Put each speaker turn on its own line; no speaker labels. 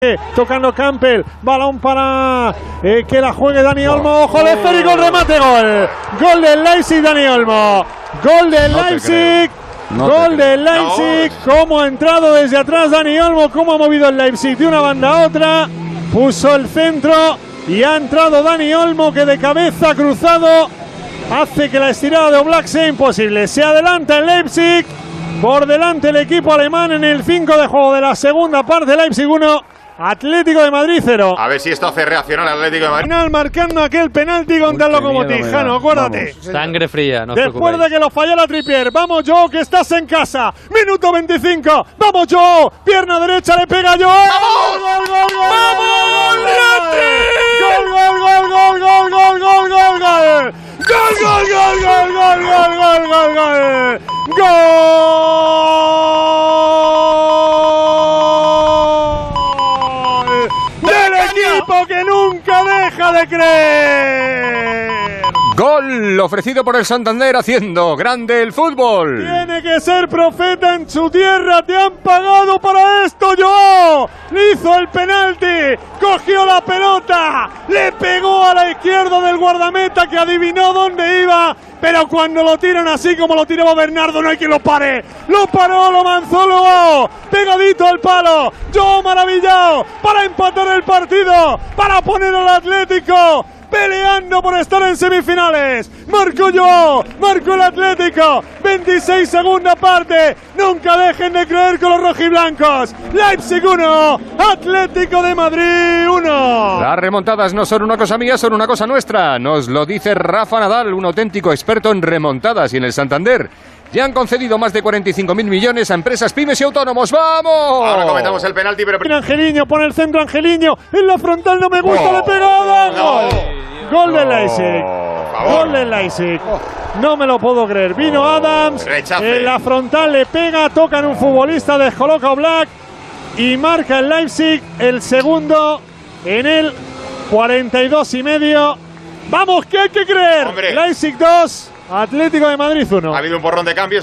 Tocando Campbell, balón para que la juegue Dani Olmo. Ojo al esférico, el remate, gol. Gol del Leipzig, Dani Olmo. Gol del Leipzig. Gol del Leipzig. Cómo ha entrado desde atrás Dani Olmo, cómo ha movido el Leipzig de una banda a otra. Puso el centro y ha entrado Dani Olmo, que de cabeza cruzado hace que la estirada de Oblak sea imposible. Se adelanta el Leipzig. Por delante el equipo alemán en el 5 de juego de la segunda parte. Leipzig 1. Atlético de Madrid 0.
A ver si esto hace reaccionar al Atlético de Madrid.
Final marcando aquel penalti contra el Lokomotiv. Jano, acuérdate.
Vamos. Sangre fría, no os
Después de que lo fallara Trippier. Vamos, Joe, que estás en casa. Minuto 25. Vamos, Joe. Pierna derecha, le pega Joe.
¡Vamos!
¡Gol, gol, gol!
¡Vamos,
¡Gol, gol, gol, gol, gol, gol, gol, gol, gol! ¡Gol, gol, gol, gol, gol, gol, gol, gol, gol! ¡Gol! ¡Del equipo que nunca deja de creer!
Gol ofrecido por el Santander, haciendo grande el fútbol.
Tiene que ser profeta en su tierra. Te han pagado para esto, Joao. Le hizo el penalti, cogió la pelota, le pegó a la izquierda del guardameta, que adivinó dónde iba. Pero cuando lo tiran así como lo tiraba Bernardo, no hay quien lo pare. Lo paró, lo lanzó luego, pegadito al palo. Joao maravillado para empatar el partido, para poner al Atlético peleando por estar en semifinales. Marcó Joao, marcó el Atlético. 26 segunda parte. Nunca dejen de creer con los rojiblancos. Leipzig 1, Atlético de Madrid 1.
Las remontadas no son una cosa mía, son una cosa nuestra. Nos lo dice Rafa Nadal, un auténtico experto en remontadas. Y en el Santander ya han concedido más de 45.000 millones a empresas, pymes y autónomos. ¡Vamos!
Ahora comentamos el penalti, pero...
Angeliño pone el centro, Angeliño en la frontal, no me gusta, le pegada. Gol. Gol de Leipzig. Gol de Leipzig. No me lo puedo creer. Vino Adams, en la frontal le pega, toca en un futbolista, descoloca Oblak y marca el Leipzig el segundo en el 42,5. Vamos, que hay que creer.
Hombre.
Leipzig 2, Atlético de Madrid 1.
Ha habido un porrón de cambios.